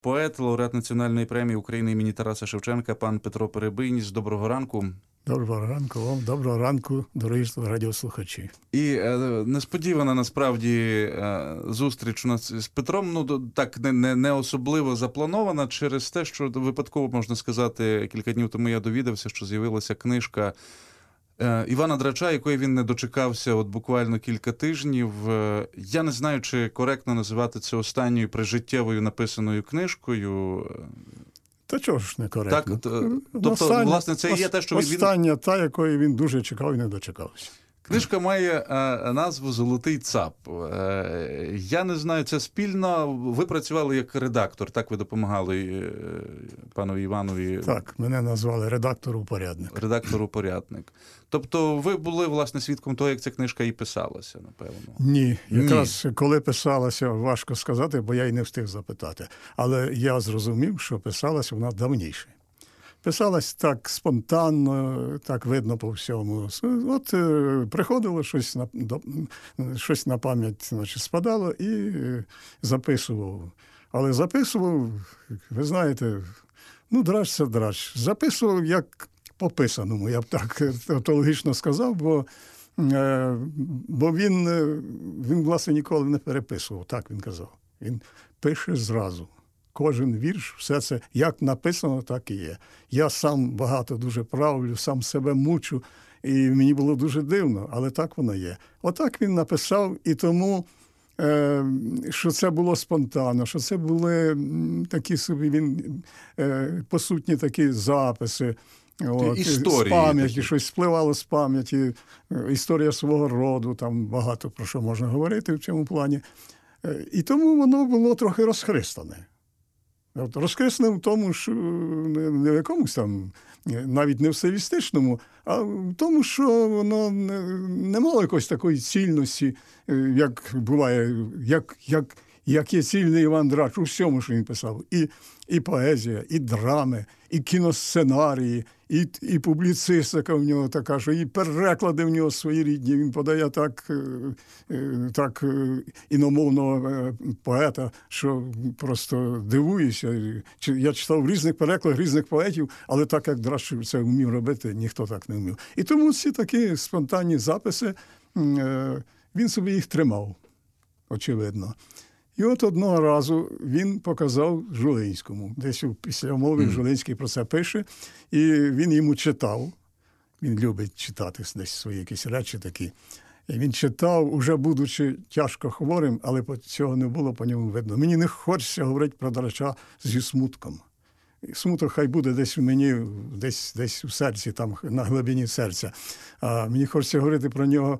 Поет, лауреат Національної премії України імені Тараса Шевченка, пан Петро Перебийніс. Доброго ранку. Доброго ранку вам, доброго ранку, дорогі радіослухачі. І несподівана, насправді, зустріч у нас з Петром, так, не особливо запланована через те, що випадково, можна сказати, кілька днів тому я довідався, що з'явилася книжка Івана Драча, якої він не дочекався от буквально кілька тижнів. Я не знаю, чи коректно називати це останньою прижиттєвою написаною книжкою. Та чого ж не коректно? Так, тобто, власне, це і є те, що він... Остання та, якої він дуже чекав і не дочекався. Книжка має назву «Золотий цап». Я не знаю, це спільно. Ви працювали як редактор, так ви допомагали панові Іванові? Так, мене назвали редактор-упорядник. Редактор-упорядник. Тобто ви були, власне, свідком того, як ця книжка і писалася, напевно? Ні, якраз коли писалася, важко сказати, бо я й не встиг запитати. Але я зрозумів, що писалася вона давніше. Писалось так спонтанно, так видно по всьому. От приходило щось на пам'ять, значить, спадало і записував. Але записував, ви знаєте, драч це драч. Записував як по писаному, я б так тавтологічно сказав, бо він, власне, ніколи не переписував, так він казав. Він пише зразу. Кожен вірш, все це як написано, так і є. Я сам багато дуже правлю, сам себе мучу, і мені було дуже дивно, але так воно є. Отак він написав, і тому, що це було спонтанно, що це були такі собі, посутні такі записи, історії, з пам'яті, щось спливало з пам'яті, історія свого роду, там багато про що можна говорити в цьому плані. І тому воно було трохи розхристане. Розкреслено в тому, що не в якомусь там, навіть не в стилістичному, а в тому, що воно не мало якоїсь такої цільності, як буває, як є цільний Іван Драч у всьому, що він писав. І поезія, і драми, і кіносценарії, і публіцистика в нього така, що і переклади в нього своєрідні. Він подає так іномовного поета, що просто дивуюся. Я читав в різних перекладах різних поетів, але так, як Драч це вмів робити, ніхто так не вмів. І тому всі такі спонтанні записи, він собі їх тримав, очевидно. І от одного разу він показав Жулинському. Десь у післямові Жулинський про це пише. І він йому читав. Він любить читати десь свої якісь речі такі. І він читав, уже будучи тяжко хворим, але цього не було по ньому видно. Мені не хочеться говорити про Драча зі смутком. Смуток хай буде десь у мені, десь у серці, там на глибині серця. А мені хочеться говорити про нього,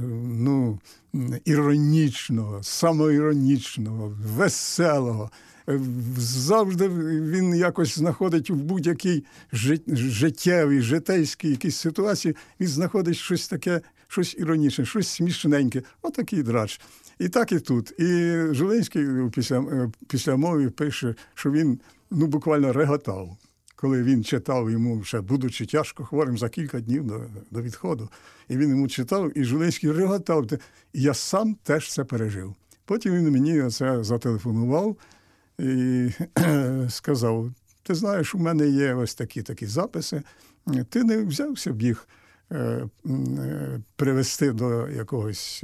іронічного, самоіронічного, веселого. Завжди він якось знаходить в будь-якій життєвій, житейській якійсь ситуації, він знаходить щось таке, щось іронічне, щось смішненьке. Отакий Драч. І так і тут. І Жулинський після мови пише, що він буквально реготав, коли він читав йому, ще будучи тяжко хворим за кілька днів до відходу. І він йому читав, і Жулинський реготав. І я сам теж це пережив. Потім він мені це зателефонував і сказав: ти знаєш, у мене є ось такі записи, ти не взявся б їх привести до якогось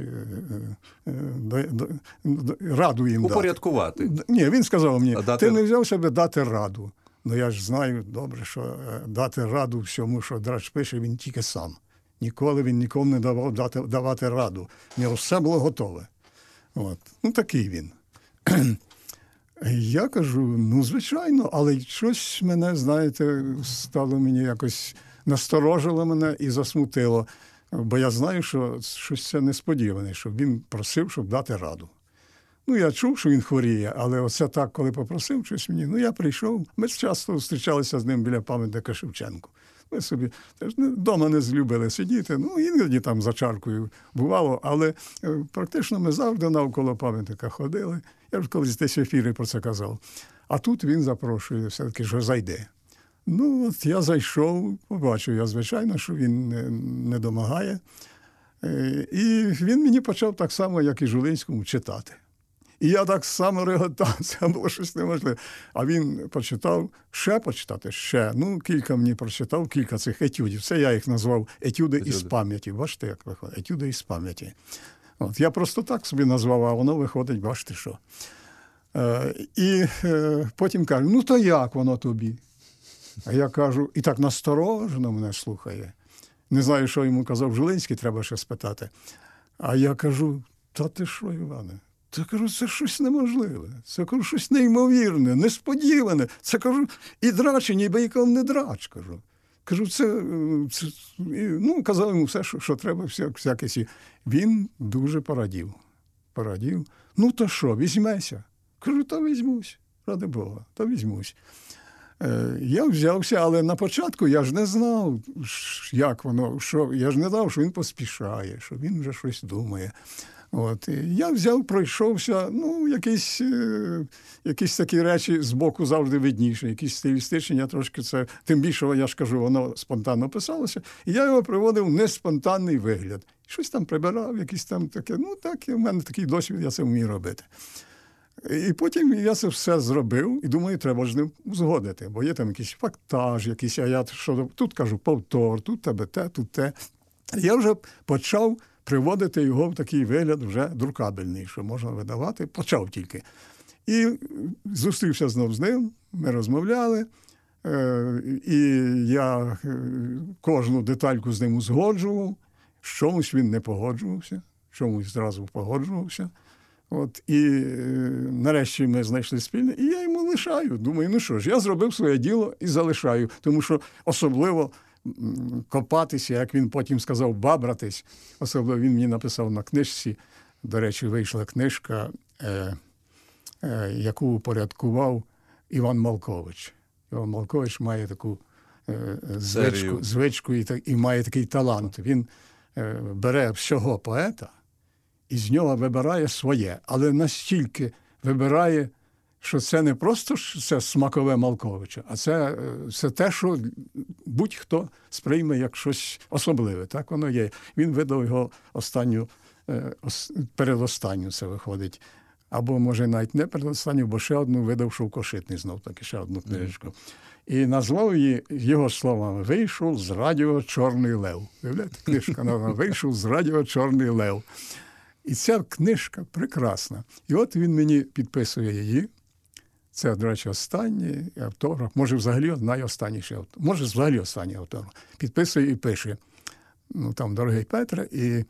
раду їм дати. Упорядкувати. Ні, він сказав мені, ти не взявся б дати раду. Я ж знаю добре, що дати раду всьому, що Драч пише, він тільки сам. Ніколи він нікому не давав давати раду. У нього все було готове. От. Такий він. Я кажу, звичайно, але щось мене, знаєте, стало мені якось, насторожило мене і засмутило. Бо я знаю, що щось це несподіване, що він просив, щоб дати раду. Я чув, що він хворіє, але оце так, коли попросив щось мені, я прийшов. Ми часто зустрічалися з ним біля пам'ятника Шевченку. Ми собі теж вдома не злюбили сидіти, іноді там за чаркою бувало, але практично ми завжди навколо пам'ятника ходили. Я ж колись десь в ефірі про це казав. А тут він запрошує все-таки, що зайде. Я зайшов, побачив я, звичайно, що він не домагає. І він мені почав так само, як і Жулинському, читати. І я так само реготав, це було щось неможливе. А він почитав, ще почитати, кілька мені прочитав, кілька цих етюдів. Це я їх назвав етюди із пам'яті. Бачите, як виходить? Етюди із пам'яті. От, я просто так собі назвав, а воно виходить, бачите що. Потім каже, то як воно тобі? А я кажу, і так насторожено мене слухає. Не знаю, що йому казав Жилинський, треба ще спитати. А я кажу, та ти що, Іване? Це, кажу, це щось неможливе. Це, кажу, щось неймовірне, несподіване. Це, кажу, і драч, і ніби якого не драч, кажу. Кажу, казав йому все, що треба, всяке. Він дуже порадів. То що, візьмеся? Кажу, та візьмусь, ради Бога, та візьмусь. Я взявся, але на початку я ж не знав, як воно, я ж не знав, що він поспішає, що він вже щось думає. От. І я взяв, пройшовся, якісь такі речі збоку завжди видніші, якісь стилістичні, я трошки це, тим більше, я ж кажу, воно спонтанно писалося, і я його приводив в неспонтанний вигляд. Щось там прибирав, якісь там таке, і в мене такий досвід, я це вмію робити. І потім я це все зробив, і думаю, треба ж ним узгодити, бо є там якийсь фактаж, якийсь, а я тут кажу повтор, тут тебе те, тут те. Я вже почав приводити його в такий вигляд вже друкабельний, що можна видавати, почав тільки. І зустрівся знов з ним, ми розмовляли, і я кожну детальку з ним узгоджував, з чомусь він не погоджувався, чомусь зразу погоджувався. От, і нарешті ми знайшли спільне, і я йому лишаю. Думаю, я зробив своє діло і залишаю. Тому що особливо копатися, як він потім сказав, бабратись. Особливо він мені написав на книжці, до речі, вийшла книжка, яку упорядкував Іван Малкович. Іван Малкович має таку звичку і має такий талант. Він бере всього поета, і з нього вибирає своє, але настільки вибирає, що це не просто це смакове Малковича, а це те, що будь-хто сприйме як щось особливе. Так воно є. Він видав його передостанню, це виходить. Або, може, навіть не передостанню, бо ще одну видав Шовкошитний, знов-таки ще одну книжку. І назвав її, його словами, «Вийшов з радіо Чорний Лев». Виявляєте, книжка «Вийшов з радіо Чорний Лев». І ця книжка прекрасна. І от він мені підписує її. Це, до речі, останній автограф. Може, взагалі найостанніший автограф. Може, взагалі останній автограф. Підписує і пише. Там, дорогий Петре, і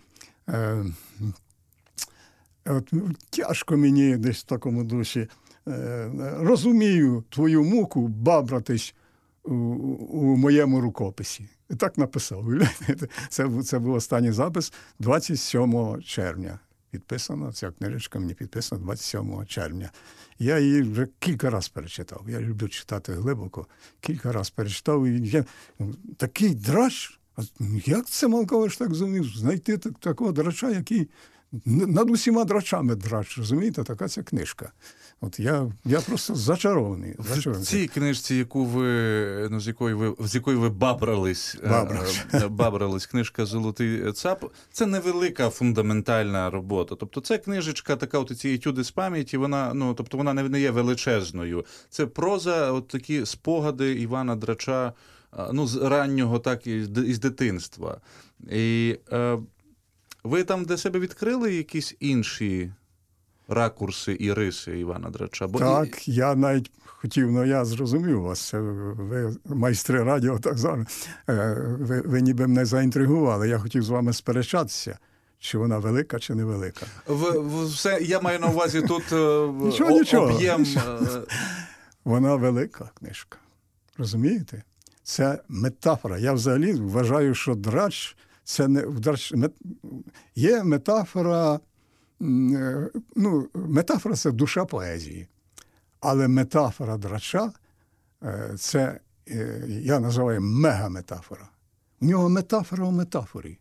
тяжко мені десь в такому дусі. Розумію твою муку бабратись у моєму рукописі. І так написав. Це був останній запис 27 червня. Підписана, ця книжечка мені підписана 27 червня. Я її вже кілька разів перечитав. Я люблю читати глибоко. Кілька разів перечитав. І я такий драч. Як це Малкович так зумів знайти такого драча, який над усіма драчами драч, розумієте? Така ця книжка. От я просто зачарований. В цій книжці, з якої ви бабрались, книжка «Золотий цап», це невелика фундаментальна робота. Тобто це книжечка така, от ці етюди з пам'яті, вона, тобто вона не є величезною. Це проза, от такі спогади Івана Драча, з раннього, так, із дитинства. І ви там для себе відкрили якісь інші ракурси і риси Івана Драча? Так, я навіть хотів, я зрозумів вас, ви майстри радіо, так звані, ви ніби мене заінтригували, я хотів з вами сперечатися, чи вона велика, чи невелика. Я маю на увазі тут нічого. Об'єм. Вона велика книжка, розумієте? Це метафора. Я взагалі вважаю, що драч, це не є метафора. Метафора – це душа поезії. Але метафора Драча – це, я називаю мегаметафора. У нього метафора у метафорі.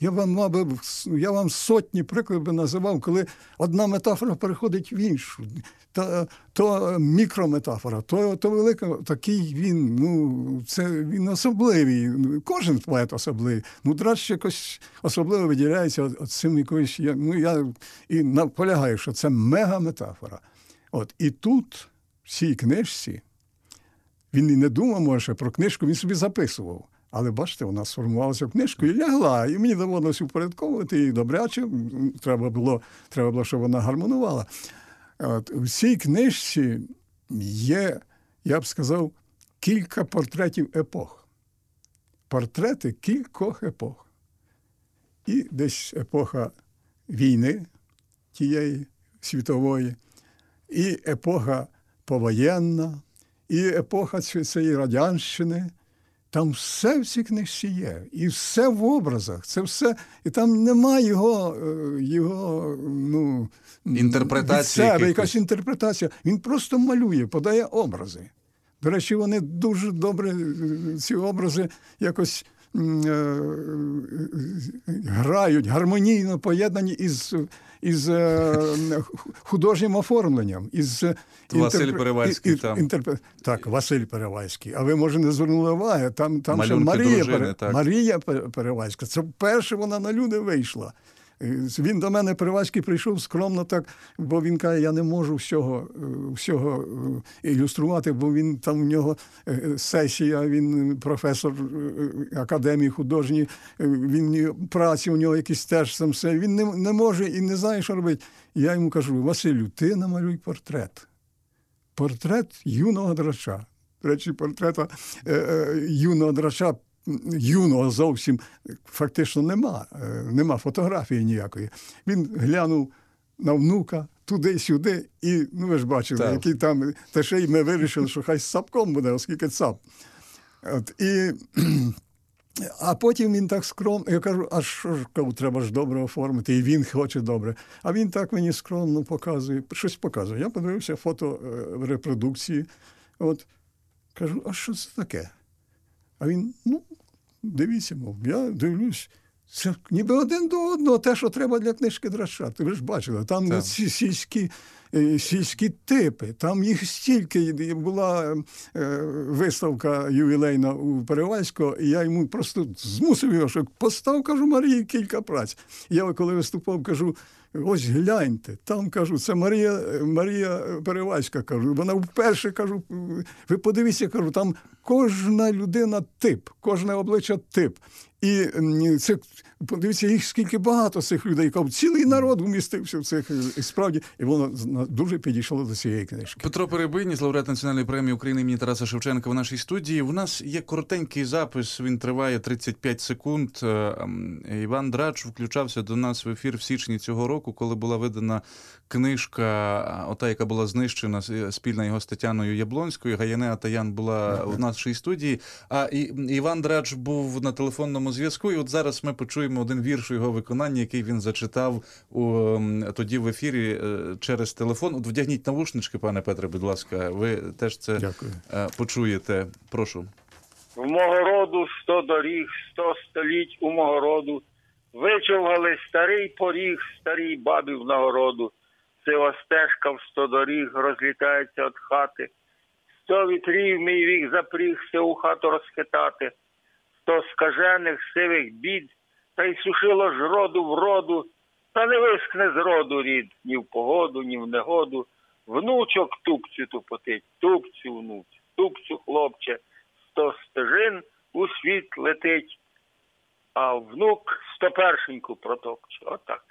Я вам сотні прикладів називав, коли одна метафора переходить в іншу. То мікрометафора, то велика, такий він, він особливий. Кожен поет особливий. Драч якось особливо виділяється цим якоюсь. Я і наполягаю, що це мегаметафора. І тут, в цій книжці, він і не думав, може, про книжку, він собі записував. Але, бачите, вона сформувалася в книжку і лягла. І мені доводилося упорядковувати її добряче. Треба було, щоб вона гармонувала. У цій книжці є, я б сказав, кілька портретів епох. Портрети кількох епох. І десь епоха війни тієї світової, і епоха повоєнна, і епоха цієї радянщини. Там все в цій книжці є. І все в образах. Це все. І там немає його інтерпретації. Від себе, якась інтерпретація. Він просто малює, подає образи. До речі, вони дуже добре, ці образи якось грають, гармонійно поєднані із художнім оформленням. Василь Перевальський там. Так, Василь Перевальський. А ви, може, не звернули уваги? Там ще Марія Перевальська. Це вперше вона на люди вийшла. Він до мене, Перевальський, прийшов скромно так, бо він каже, я не можу всього ілюструвати, бо він там у нього сесія, він професор академії художньої, він праці у нього якісь теж там все. Він не може і не знає, що робити. Я йому кажу, Василю, ти намалюй портрет. Портрет юного драча. До речі, портрета юного драча, юного зовсім фактично нема фотографії ніякої. Він глянув на внука туди-сюди і, ви ж бачили, який там, та ще й ми вирішили, що хай з цапком буде, оскільки цап. А потім він так скромно, я кажу, а що ж, треба ж добре оформити, і він хоче добре. А він так мені скромно показує, щось показує. Я подивився фото репродукції, кажу, а що це таке? А він, дивіться, я дивлюсь, це ніби один до одного те, що треба для книжки Драча. Ви ж бачили, там ці сільські типи, там їх стільки. Була виставка ювілейна у Перевальського, і я йому просто змусив його, що постав, кажу, Марії кілька праць. Я коли виступав, кажу, ось гляньте, там, кажу, це Марія Перевальська, кажу, вона вперше, кажу, ви подивіться, кажу, там кожна людина тип, кожне обличчя тип. І це, подивіться, їх скільки багато цих людей, цілий народ вмістився в цих, і справді, і воно дуже підійшло до цієї книжки. Петро Перебийніс, лауреат Національної премії України імені Тараса Шевченка в нашій студії. У нас є коротенький запис, він триває 35 секунд. Іван Драч включався до нас в ефір в січні цього року, коли була видана книжка, ота, яка була знищена, спільна його з Тетяною Яблонською. Гаянеа Таян була в нашій студії. А Іван Драч був на телефонному зв'язку, і от зараз ми почуємо один вірш його виконання, який він зачитав тоді в ефірі через телефон. От вдягніть навушнички, пане Петре, будь ласка, ви теж це почуєте. Прошу. В мого роду 100 доріг, 100 століть у мого роду, вичовгали старий поріг, старій бабі в нагороду. Сива стежка в 100 доріг розлітається від хати. 100 вітрів мій вік запріг, сиву хату розхитати. 100 скажених сивих бід, та й сушило ж роду в роду, та не вискне з роду рід, ні в погоду, ні в негоду. Внучок тупцю тупотить, тупцю внуць, тупцю хлопче, 100 стежин у світ летить, а внук 101-ку протопче. Отак.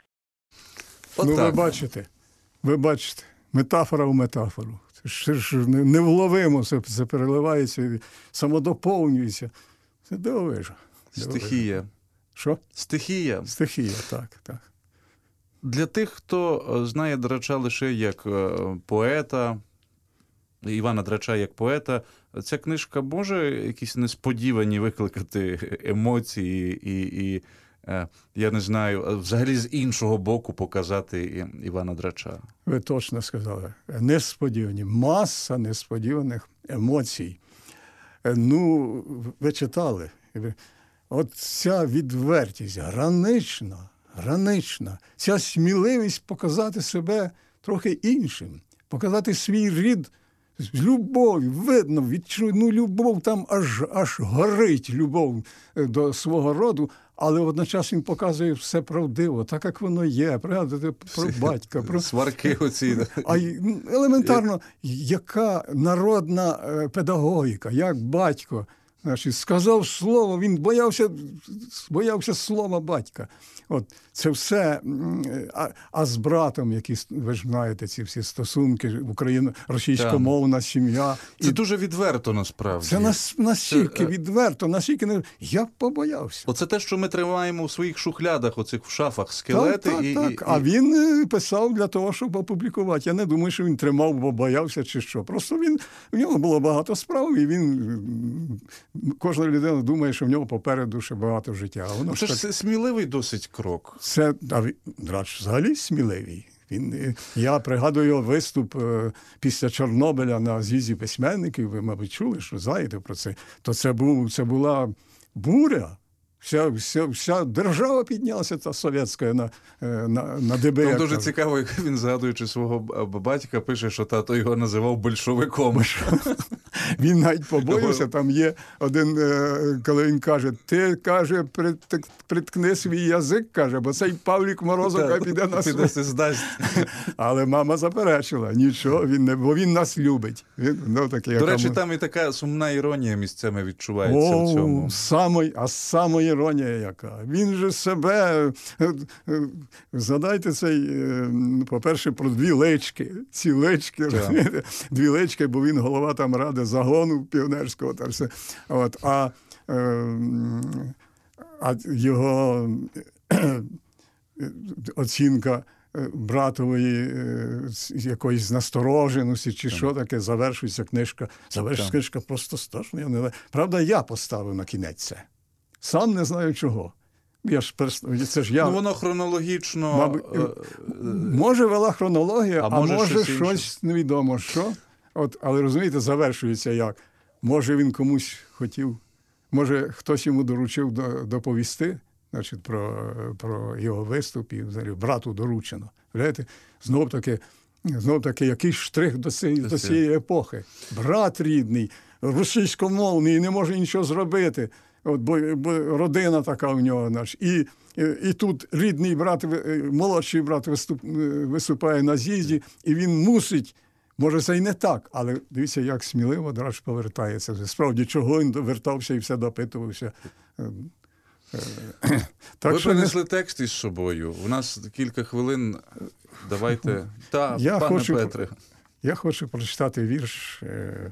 Ви бачите, метафора в метафору. Це ж невловимо це переливається, самодоповнюється. Це дивовижно. Стихія. Що? Стихія. Стихія, так. Для тих, хто знає Драча лише як поета, Івана Драча як поета, ця книжка може якісь несподівані викликати емоції і я не знаю, взагалі з іншого боку показати Івана Драча? Ви точно сказали. Несподівані. Маса несподіваних емоцій. Ви читали. от ця відвертість, гранична, ця сміливість показати себе трохи іншим, показати свій рід з любов'ю, видно, любов там аж горить любов до свого роду, але водночас він показує все правдиво, так як воно є. Пригадуйте про батька, про сварки оці. А елементарно, яка народна педагогіка, як батько, значить, сказав слово, він боявся слова батька. От це все. А з братом, які, ви ж знаєте, ці всі стосунки, російськомовна сім'я. Це дуже відверто, насправді. Це настільки відверто, настільки не... Я побоявся. Оце те, що ми тримаємо у своїх шухлядах, оцих в шафах, скелети. Так. А він писав для того, щоб опублікувати. Я не думаю, що він тримав, бо боявся чи що. Просто в нього було багато справ, і кожна людина думає, що в нього попереду ще багато життя. А воно це ж сміливий досить крок. Це, Драч взагалі сміливий. Я пригадую його виступ після Чорнобиля на з'їзді письменників, ви, мабуть, чули, що знаєте про це, то це була буря. Вся держава піднялася, та совєтська, на ДБ. Там дуже цікаво, як він, згадуючи свого батька, пише, що тато його називав большевиком. Він навіть побоївся, там є один, коли він каже, ти, каже, приткни свій язик, каже, бо цей Павлік Морозов піде на здасть. Але мама заперечила, нічого, бо він нас любить. До речі, там і така сумна іронія місцями відчувається в цьому. Саме іронія яка. Він же себе, згадайте цей, по-перше, про дві лички. Ці лички, дві лички, бо він голова там ради загону піонерського. Та все. А його оцінка братової якоїсь настороженості, чи що таке, завершується книжка. Книжка просто страшна. Правда, я поставив на кінець це. Сам не знаю чого. Воно хронологічно... Може вела хронологія, а може щось невідомо що. Але, розумієте, завершується як. Може він комусь хотів, може хтось йому доручив доповісти, значить, про його виступ, і взагалі брату доручено. Знов таки якийсь штрих до цієї епохи. Брат рідний, російськомовний, не може нічого зробити. Бо родина така в нього. І тут рідний брат, молодший брат виступає на з'їзді, і він мусить, може це й не так, але дивіться, як сміливо Драч повертається. Справді, чого він вертався і все допитувався. Ви принесли текст із собою. У нас кілька хвилин. Давайте. Пане Петре. Я хочу прочитати вірш,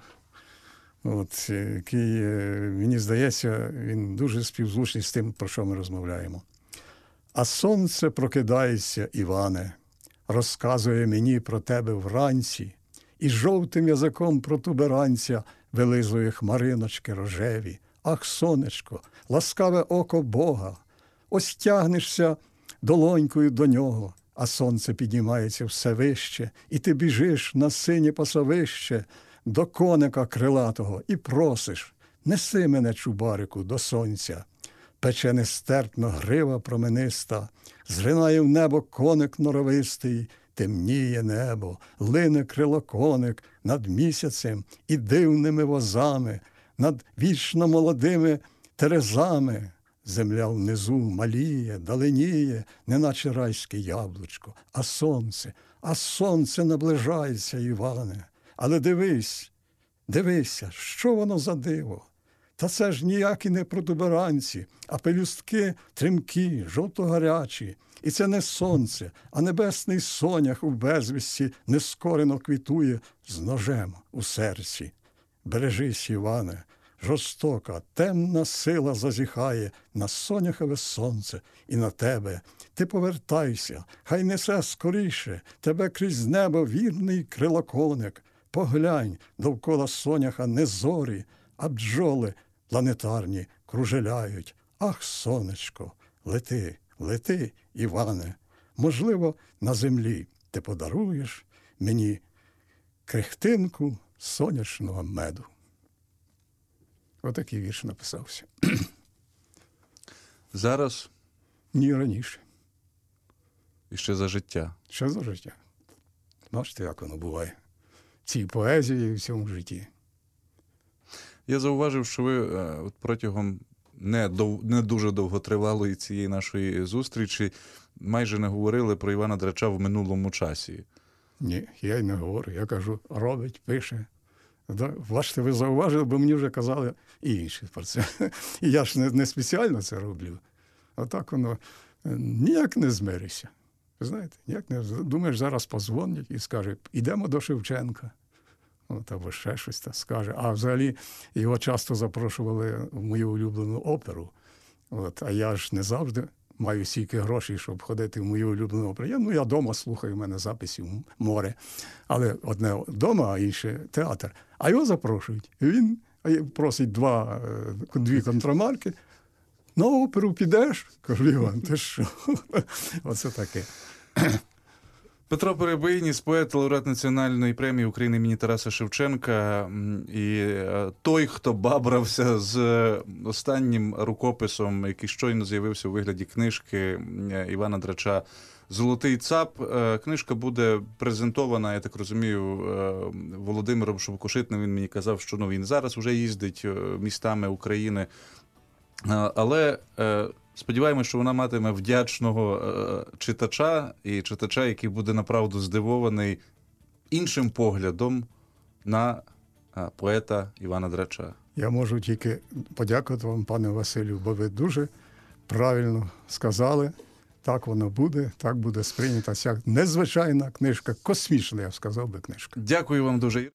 який, мені здається, він дуже співзвучний з тим, про що ми розмовляємо. А сонце прокидається, Іване, розказує мені про тебе вранці, і жовтим язиком протуберанця вилизує хмариночки рожеві. Ах, сонечко, ласкаве око Бога, ось тягнешся долонькою до нього, а сонце піднімається все вище, і ти біжиш на синє пасовище до коника крилатого і просиш: неси мене, чубарику, до сонця. Пече нестерпно грива промениста, зринає в небо коник норовистий, темніє небо, лине крилоконик над місяцем і дивними возами, над вічно молодими терезами. Земля внизу маліє, даленіє, неначе райське яблучко. А сонце наближається, Іване. Але дивися, що воно за диво? Та це ж ніякі не протуберанці, а пелюстки тремкі, жовто-гарячі. І це не сонце, а небесний сонях у безвісті нескорено квітує з ножем у серці. Бережись, Іване, жорстока, темна сила зазіхає на соняхове сонце і на тебе. Ти повертайся, хай несе скоріше тебе крізь небо вірний крилоконик. Поглянь, довкола соняха не зорі, а бджоли планетарні кружеляють. Ах, сонечко, лети, Іване. Можливо, на землі ти подаруєш мені крихтинку сонячного меду. Отакий вірш написався. Зараз Ні раніше. і ще за життя. Ще за життя. Бачите, як воно буває. В цій поезії і в цьому житті. Я зауважив, що ви от протягом не дуже довготривалої цієї нашої зустрічі майже не говорили про Івана Драча в минулому часі. Ні, я й не говорю. Я кажу, робить, пише. Бачите, ви зауважили, бо мені вже казали і інші про це. І я ж не спеціально це роблю. А так воно ніяк не змиришся. Ви знаєте, ніяк не думаєш, зараз позвонять і скаже, ідемо до Шевченка. От, або ще щось так скаже. А взагалі його часто запрошували в мою улюблену оперу. От, а я ж не завжди маю стільки грошей, щоб ходити в мою улюблену оперу. Я вдома слухаю, у мене записів море. Але одне вдома, а інше театр. А його запрошують. І він просить дві контрамарки. На оперу підеш? Кажу, Іван, ти що? Оце таке. Петро Перебийніс, поет, лауреат Національної премії України імені Тараса Шевченка, і той, хто бабрався з останнім рукописом, який щойно з'явився у вигляді книжки Івана Драча «Золотий цап». Книжка буде презентована, я так розумію, Володимиром Шовкошитним. Він мені казав, що він зараз вже їздить містами України. Але сподіваємося, що вона матиме вдячного читача, і читача, який буде направду здивований іншим поглядом на поета Івана Драча. Я можу тільки подякувати вам, пане Василю, бо ви дуже правильно сказали. Так воно буде, так буде сприйнята ця незвичайна книжка, космічна, я б сказав би, книжка. Дякую вам дуже.